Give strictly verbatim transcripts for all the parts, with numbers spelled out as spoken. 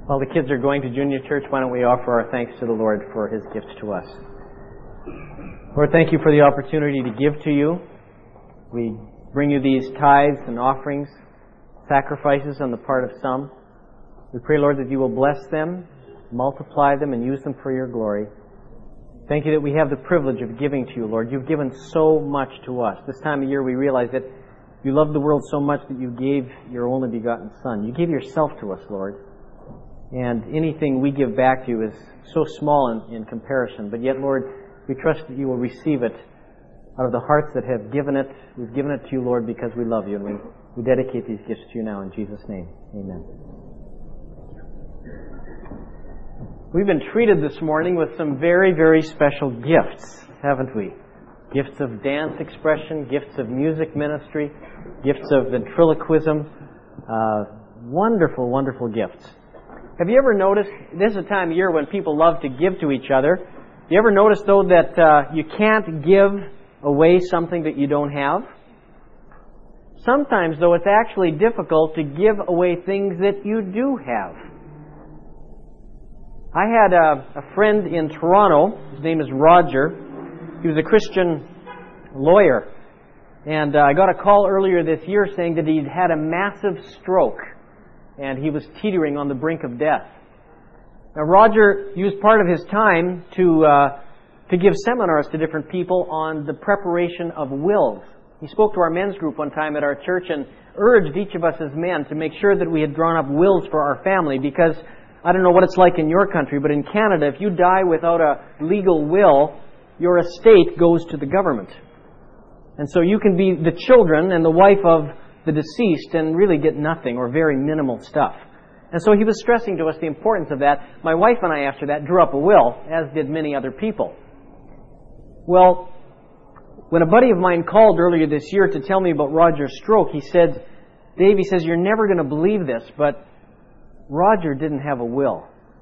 While the kids are going to junior church, why don't we offer our thanks to the Lord for His gifts to us. Lord, thank you for the opportunity to give to you. We bring you these tithes and offerings, sacrifices on the part of some. We pray, Lord, that you will bless them, multiply them, and use them for your glory. Thank you that we have the privilege of giving to you, Lord. You've given so much to us. This time of year we realize that you love the world so much that you gave your only begotten Son. You gave yourself to us, Lord. And anything we give back to you is so small in, in comparison. But yet, Lord, we trust that you will receive it out of the hearts that have given it. We've given it to you, Lord, because we love you. And we, we dedicate these gifts to you now in Jesus' name. Amen. We've been treated this morning with some very, very special gifts, haven't we? Gifts of dance expression, gifts of music ministry, gifts of ventriloquism. Uh, wonderful, wonderful gifts. Have you ever noticed, this is a time of year when people love to give to each other. You ever notice, though, that uh, you can't give away something that you don't have? Sometimes, though, it's actually difficult to give away things that you do have. I had a, a friend in Toronto. His name is Roger. He was a Christian lawyer. And uh, I got a call earlier this year saying that he'd had a massive stroke. And he was teetering on the brink of death. Now, Roger used part of his time to uh, to give seminars to different people on the preparation of wills. He spoke to our men's group one time at our church and urged each of us as men to make sure that we had drawn up wills for our family, because I don't know what it's like in your country, but in Canada, if you die without a legal will, your estate goes to the government. And so you can be the children and the wife of the deceased and really get nothing or very minimal stuff. And so he was stressing to us the importance of that. My wife and I, after that, drew up a will, as did many other people. Well, when a buddy of mine called earlier this year to tell me about Roger's stroke, he said, Dave, he says, you're never going to believe this, but Roger didn't have a will.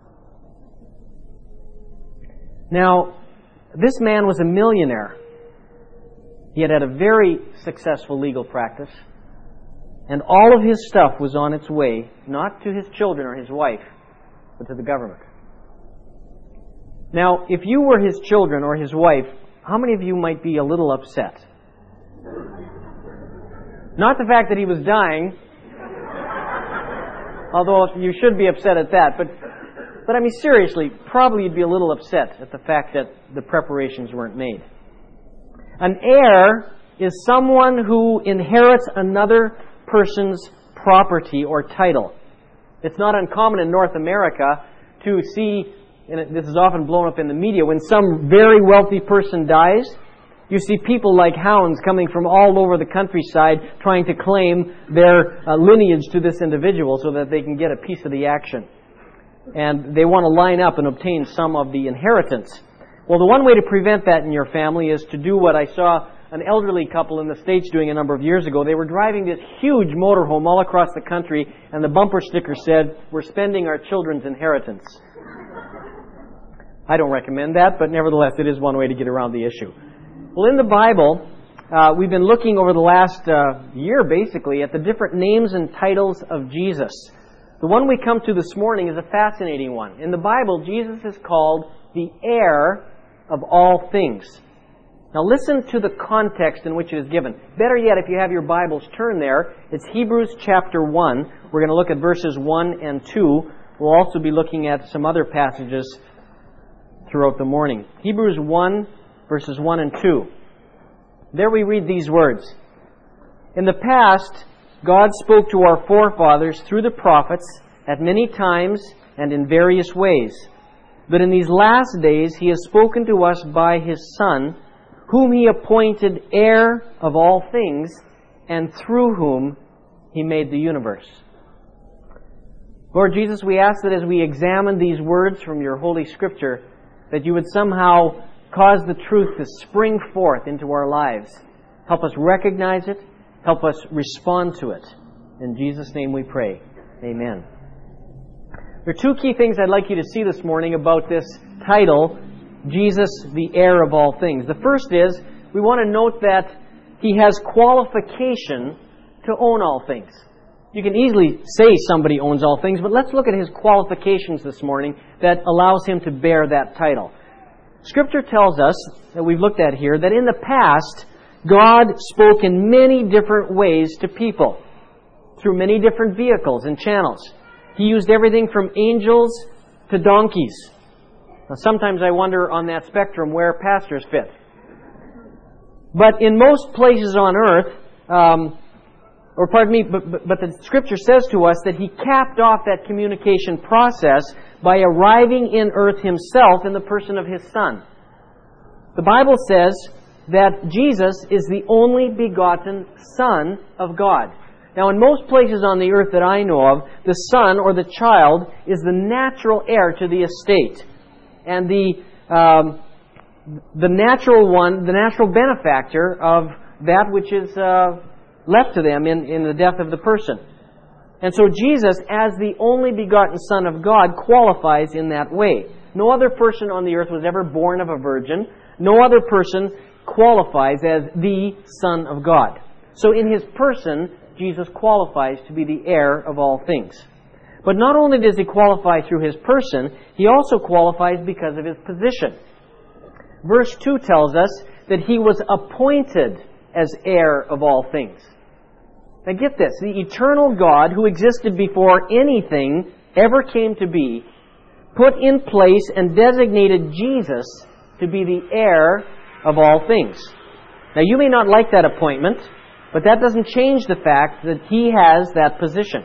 Now, this man was a millionaire. He had had a very successful legal practice. And all of his stuff was on its way, not to his children or his wife, but to the government. Now, if you were his children or his wife, how many of you might be a little upset? Not the fact that he was dying, although you should be upset at that, but, but I mean, seriously, probably you'd be a little upset at the fact that the preparations weren't made. An heir is someone who inherits another person's property or title. It's not uncommon in North America to see, and this is often blown up in the media, when some very wealthy person dies, you see people like hounds coming from all over the countryside trying to claim their uh, lineage to this individual so that they can get a piece of the action. And they want to line up and obtain some of the inheritance. Well, the one way to prevent that in your family is to do what I saw an elderly couple in the States doing a number of years ago. They were driving this huge motorhome all across the country, and the bumper sticker said, "We're spending our children's inheritance." I don't recommend that, but nevertheless, it is one way to get around the issue. Well, in the Bible, uh, we've been looking over the last uh, year, basically, at the different names and titles of Jesus. The one we come to this morning is a fascinating one. In the Bible, Jesus is called the heir of all things. Now listen to the context in which it is given. Better yet, if you have your Bibles, turn there. It's Hebrews chapter one. We're going to look at verses one and two. We'll also be looking at some other passages throughout the morning. Hebrews one, verses one and two. There we read these words. In the past, God spoke to our forefathers through the prophets at many times and in various ways. But in these last days, He has spoken to us by His Son, whom He appointed heir of all things, and through whom He made the universe. Lord Jesus, we ask that as we examine these words from Your Holy Scripture, that You would somehow cause the truth to spring forth into our lives. Help us recognize it. Help us respond to it. In Jesus' name we pray. Amen. There are two key things I'd like you to see this morning about this title, Jesus, the heir of all things. The first is, we want to note that He has qualification to own all things. You can easily say somebody owns all things, but let's look at his qualifications this morning that allows him to bear that title. Scripture tells us, that we've looked at here, that in the past, God spoke in many different ways to people, through many different vehicles and channels. He used everything from angels to donkeys. Now, sometimes I wonder on that spectrum where pastors fit. But in most places on earth, um, or pardon me, but, but, but the Scripture says to us that He capped off that communication process by arriving in earth Himself in the person of His Son. The Bible says that Jesus is the only begotten Son of God. Now, in most places on the earth that I know of, the son or the child is the natural heir to the estate. And the um, the natural one, the natural benefactor of that which is uh, left to them in, in the death of the person. And so Jesus, as the only begotten Son of God, qualifies in that way. No other person on the earth was ever born of a virgin. No other person qualifies as the Son of God. So in His person, Jesus qualifies to be the heir of all things. But not only does He qualify through His person, He also qualifies because of His position. Verse two tells us that He was appointed as heir of all things. Now get this, the eternal God who existed before anything ever came to be, put in place and designated Jesus to be the heir of all things. Now you may not like that appointment, but that doesn't change the fact that He has that position.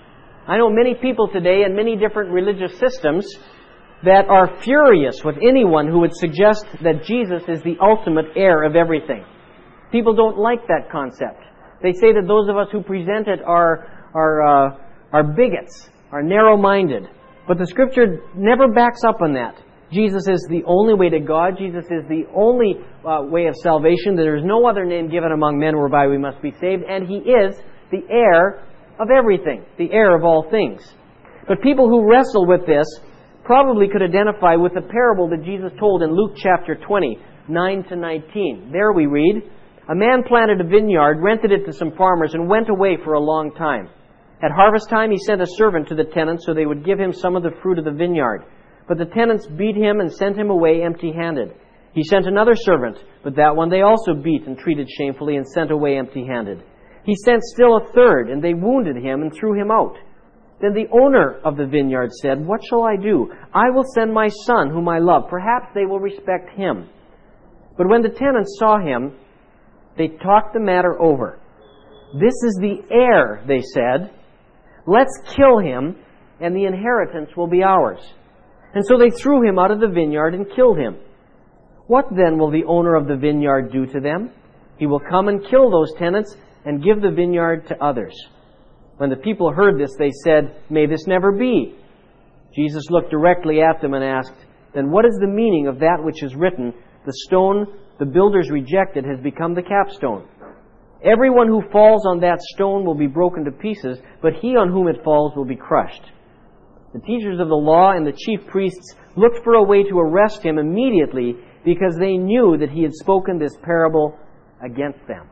I know many people today in many different religious systems that are furious with anyone who would suggest that Jesus is the ultimate heir of everything. People don't like that concept. They say that those of us who present it are, are, uh, are bigots, are narrow-minded. But the Scripture never backs up on that. Jesus is the only way to God. Jesus is the only uh, way of salvation. There is no other name given among men whereby we must be saved. And He is the heir of everything, the heir of all things. But people who wrestle with this probably could identify with the parable that Jesus told in Luke chapter twenty, nine to nineteen. There we read, "A man planted a vineyard, rented it to some farmers, and went away for a long time. At harvest time he sent a servant to the tenants so they would give him some of the fruit of the vineyard. But the tenants beat him and sent him away empty-handed. He sent another servant, but that one they also beat and treated shamefully and sent away empty-handed. He sent still a third, and they wounded him and threw him out. Then the owner of the vineyard said, 'What shall I do? I will send my son, whom I love. Perhaps they will respect him.' But when the tenants saw him, they talked the matter over. 'This is the heir,' they said. 'Let's kill him, and the inheritance will be ours.' And so they threw him out of the vineyard and killed him. What then will the owner of the vineyard do to them? He will come and kill those tenants and give the vineyard to others." When the people heard this, they said, "May this never be." Jesus looked directly at them and asked, "Then what is the meaning of that which is written, 'The stone the builders rejected has become the capstone'? Everyone who falls on that stone will be broken to pieces, but he on whom it falls will be crushed." The teachers of the law and the chief priests looked for a way to arrest him immediately because they knew that he had spoken this parable against them.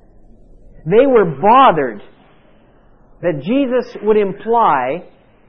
They were bothered that Jesus would imply,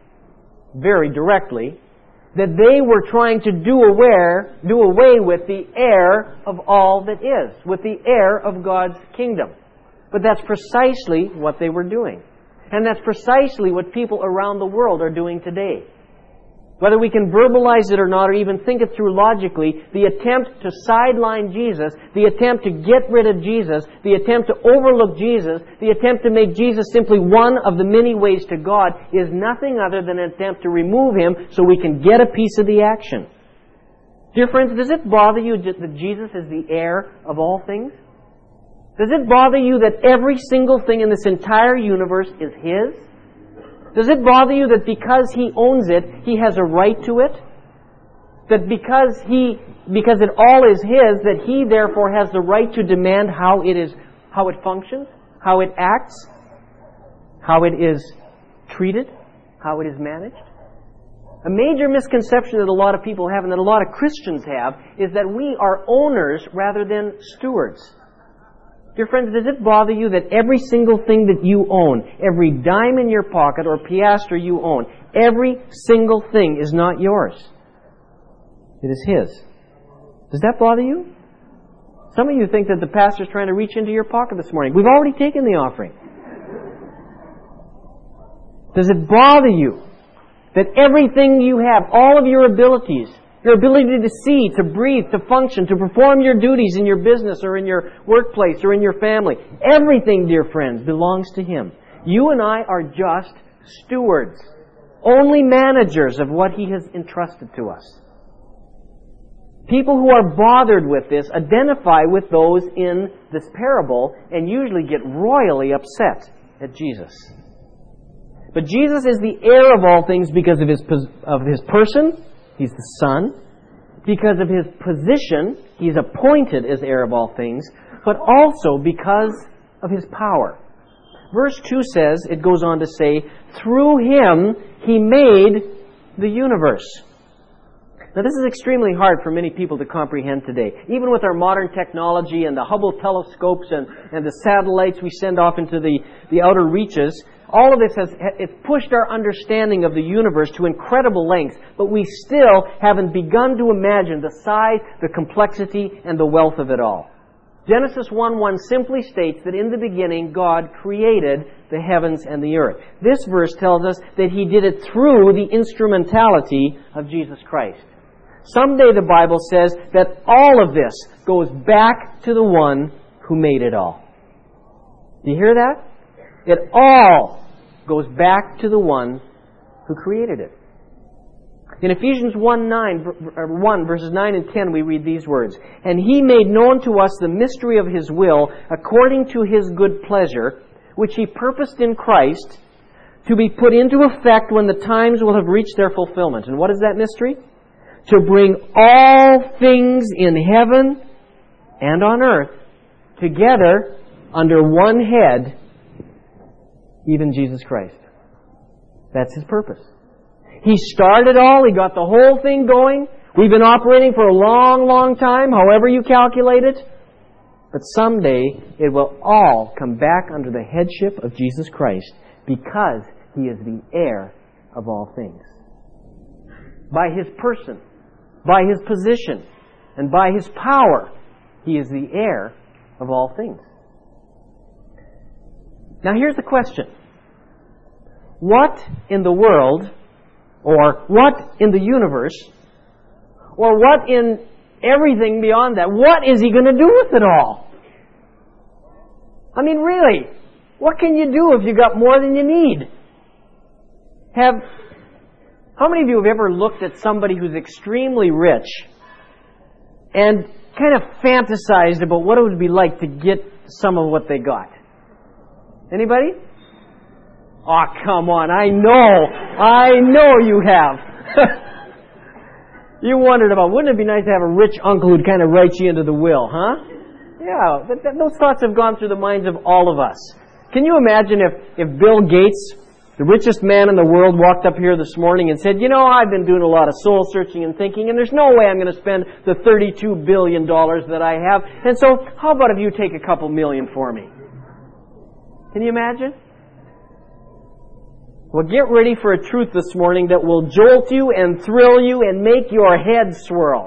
very directly, that they were trying to do away, do away with the heir of all that is, with the heir of God's kingdom. But that's precisely what they were doing. And that's precisely what people around the world are doing today. Whether we can verbalize it or not, or even think it through logically, the attempt to sideline Jesus, the attempt to get rid of Jesus, the attempt to overlook Jesus, the attempt to make Jesus simply one of the many ways to God is nothing other than an attempt to remove Him so we can get a piece of the action. Dear friends, does it bother you that Jesus is the heir of all things? Does it bother you that every single thing in this entire universe is His? Does it bother you that because He owns it, He has a right to it? That because He, because it all is His, that He therefore has the right to demand how it is, how it functions, how it acts, how it is treated, how it is managed? A major misconception that a lot of people have and that a lot of Christians have is that we are owners rather than stewards. Dear friends, does it bother you that every single thing that you own, every dime in your pocket or piastre you own, every single thing is not yours? It is His. Does that bother you? Some of you think that the pastor's trying to reach into your pocket this morning. We've already taken the offering. Does it bother you that everything you have, all of your abilities, your ability to see, to breathe, to function, to perform your duties in your business or in your workplace or in your family, everything, dear friends, belongs to Him. You and I are just stewards, only managers of what He has entrusted to us. People who are bothered with this identify with those in this parable and usually get royally upset at Jesus. But Jesus is the heir of all things because of His, of his person. He's the Son. Because of His position, He's appointed as heir of all things. But also because of His power. Verse two says, it goes on to say, through Him He made the universe. Now, this is extremely hard for many people to comprehend today. Even with our modern technology and the Hubble telescopes and, and the satellites we send off into the, the outer reaches, all of this has it's pushed our understanding of the universe to incredible lengths, but we still haven't begun to imagine the size, the complexity, and the wealth of it all. Genesis one one simply states that in the beginning God created the heavens and the earth. This verse tells us that He did it through the instrumentality of Jesus Christ. Someday the Bible says that all of this goes back to the one who made it all. Do you hear that? It all goes back to the one who created it. In Ephesians one, nine, one, verses nine and ten, we read these words, and He made known to us the mystery of His will, according to His good pleasure, which He purposed in Christ, to be put into effect when the times will have reached their fulfillment. And what is that mystery? To bring all things in heaven and on earth together under one head, even Jesus Christ. That's His purpose. He started all. He got the whole thing going. We've been operating for a long, long time, however you calculate it. But someday it will all come back under the headship of Jesus Christ because He is the heir of all things. By His person, by His position, and by His power, He is the heir of all things. Now here's the question. What in the world, or what in the universe, or what in everything beyond that, what is He going to do with it all? I mean, really, what can you do if you got more than you need? Have How many of you have ever looked at somebody who's extremely rich and kind of fantasized about what it would be like to get some of what they got? Anybody? Oh, come on. I know. I know you have. You wondered about, wouldn't it be nice to have a rich uncle who'd kind of write you into the will, huh? Yeah, that, that, those thoughts have gone through the minds of all of us. Can you imagine if, if Bill Gates, the richest man in the world, walked up here this morning and said, you know, I've been doing a lot of soul searching and thinking, and there's no way I'm going to spend the thirty-two billion dollars that I have. And so, how about if you take a couple million for me? Can you imagine? Well, get ready for a truth this morning that will jolt you and thrill you and make your head swirl.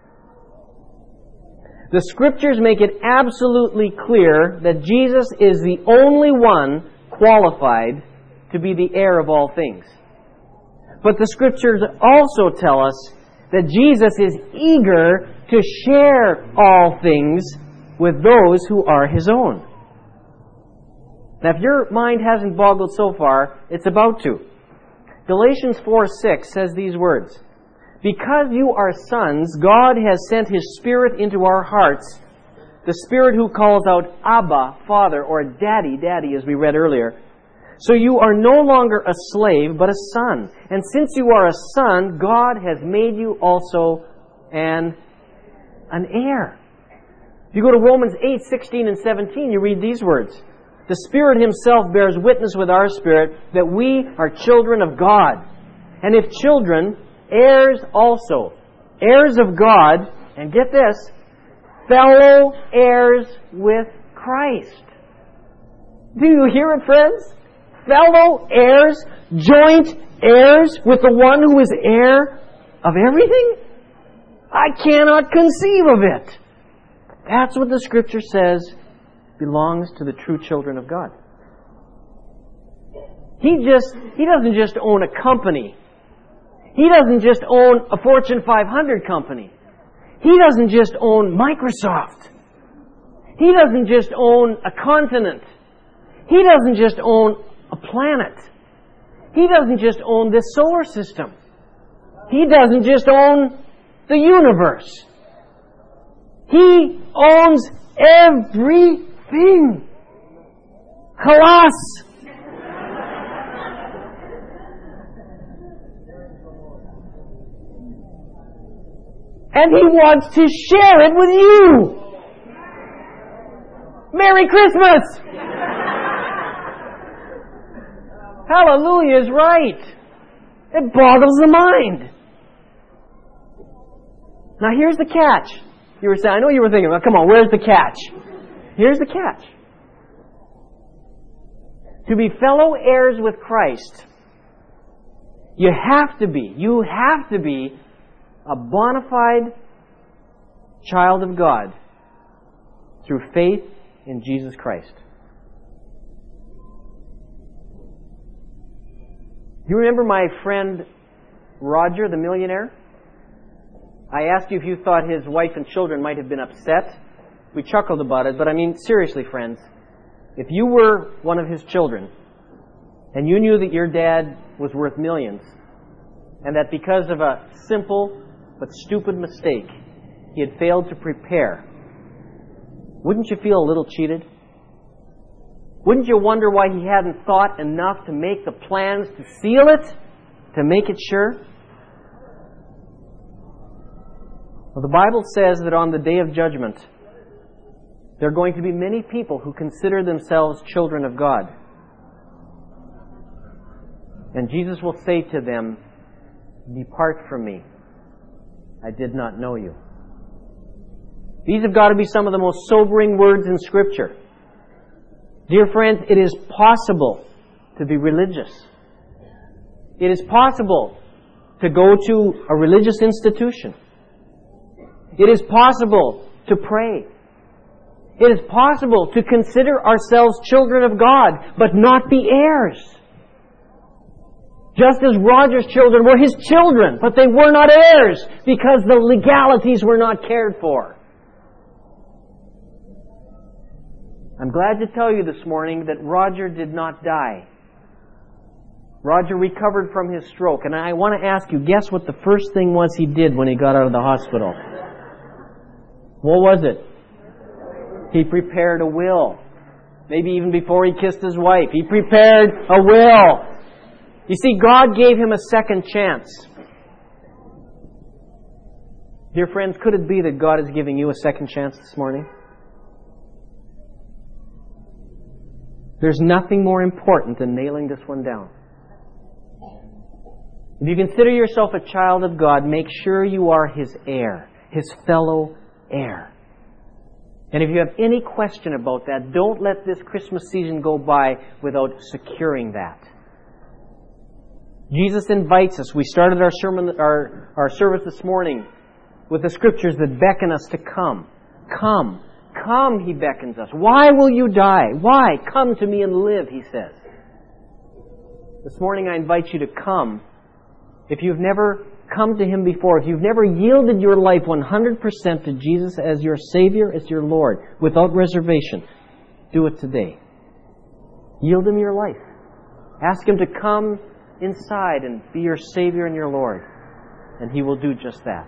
The Scriptures make it absolutely clear that Jesus is the only one qualified to be the heir of all things. But the Scriptures also tell us that Jesus is eager to share all things with those who are His own. Now, if your mind hasn't boggled so far, it's about to. Galatians four six says these words, because you are sons, God has sent His Spirit into our hearts, the Spirit who calls out, Abba, Father, or Daddy, Daddy, as we read earlier. So you are no longer a slave, but a son. And since you are a son, God has made you also an, an heir. If you go to Romans eight sixteen and seventeen, you read these words. The Spirit Himself bears witness with our spirit that we are children of God. And if children, heirs also. Heirs of God, and get this, fellow heirs with Christ. Do you hear it, friends? Fellow heirs, joint heirs with the one who is heir of everything? I cannot conceive of it. That's what the Scripture says belongs to the true children of God. He just, He doesn't just own a company. He doesn't just own a Fortune five hundred company. He doesn't just own Microsoft. He doesn't just own a continent. He doesn't just own a planet. He doesn't just own this solar system. He doesn't just own the universe. He owns everything. Halas! And He wants to share it with you. Merry Christmas! Hallelujah is right. It boggles the mind. Now here's the catch. You were saying, I know you were thinking, well, come on, where's the catch? Here's the catch. To be fellow heirs with Christ, you have to be, you have to be a bona fide child of God through faith in Jesus Christ. Do you remember my friend Roger, the millionaire? I asked you if you thought his wife and children might have been upset. We chuckled about it, but I mean, seriously, friends, if you were one of his children and you knew that your dad was worth millions and that because of a simple but stupid mistake he had failed to prepare, wouldn't you feel a little cheated? Wouldn't you wonder why he hadn't thought enough to make the plans to seal it, to make it sure? Well, the Bible says that on the day of judgment, there are going to be many people who consider themselves children of God. And Jesus will say to them, "Depart from me. I did not know you." These have got to be some of the most sobering words in Scripture. Dear friends, it is possible to be religious. It is possible to go to a religious institution. It is possible to pray. It is possible to consider ourselves children of God, but not be heirs. Just as Roger's children were his children, but they were not heirs because the legalities were not cared for. I'm glad to tell you this morning that Roger did not die. Roger recovered from his stroke, and I want to ask you, guess what the first thing was he did when he got out of the hospital? What was it? He prepared a will. Maybe even before he kissed his wife. He prepared a will. You see, God gave him a second chance. Dear friends, could it be that God is giving you a second chance this morning? There's nothing more important than nailing this one down. If you consider yourself a child of God, make sure you are His heir, His fellow heir. And if you have any question about that, don't let this Christmas season go by without securing that. Jesus invites us. We started our sermon, our, our service this morning with the Scriptures that beckon us to come. Come. Come, He beckons us. Why will you die? Why? Come to me and live, He says. This morning I invite you to come. If you've never come to Him before, if you've never yielded your life one hundred percent to Jesus as your Savior, as your Lord, without reservation, do it today. Yield Him your life. Ask Him to come inside and be your Savior and your Lord. And He will do just that.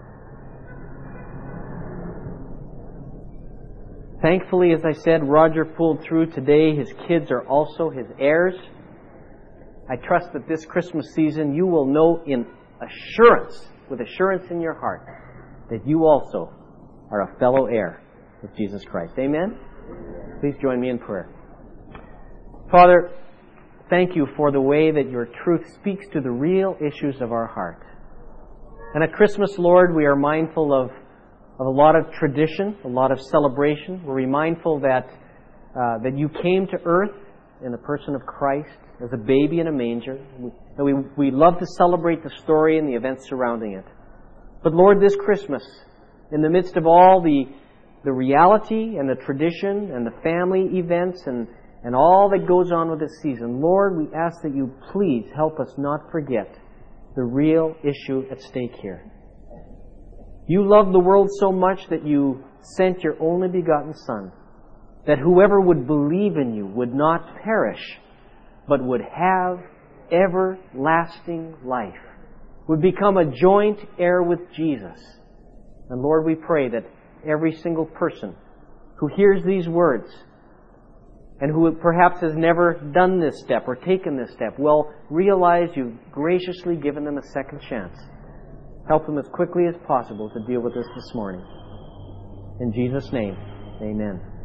Thankfully, as I said, Roger pulled through today. His kids are also his heirs. I trust that this Christmas season you will know in assurance, with assurance in your heart, that you also are a fellow heir with Jesus Christ. Amen? Please join me in prayer. Father, thank you for the way that your truth speaks to the real issues of our heart. And at Christmas, Lord, we are mindful of, of a lot of tradition, a lot of celebration. We're mindful that uh, that you came to earth in the person of Christ as a baby in a manger. And we, we love to celebrate the story and the events surrounding it. But Lord, this Christmas, in the midst of all the, the reality and the tradition and the family events and, and all that goes on with this season, Lord, we ask that you please help us not forget the real issue at stake here. You loved the world so much that you sent your only begotten Son, that whoever would believe in you would not perish, but would have everlasting life, would become a joint heir with Jesus. And Lord, we pray that every single person who hears these words and who perhaps has never done this step or taken this step will realize you've graciously given them a second chance. Help them as quickly as possible to deal with this this morning. In Jesus' name, amen.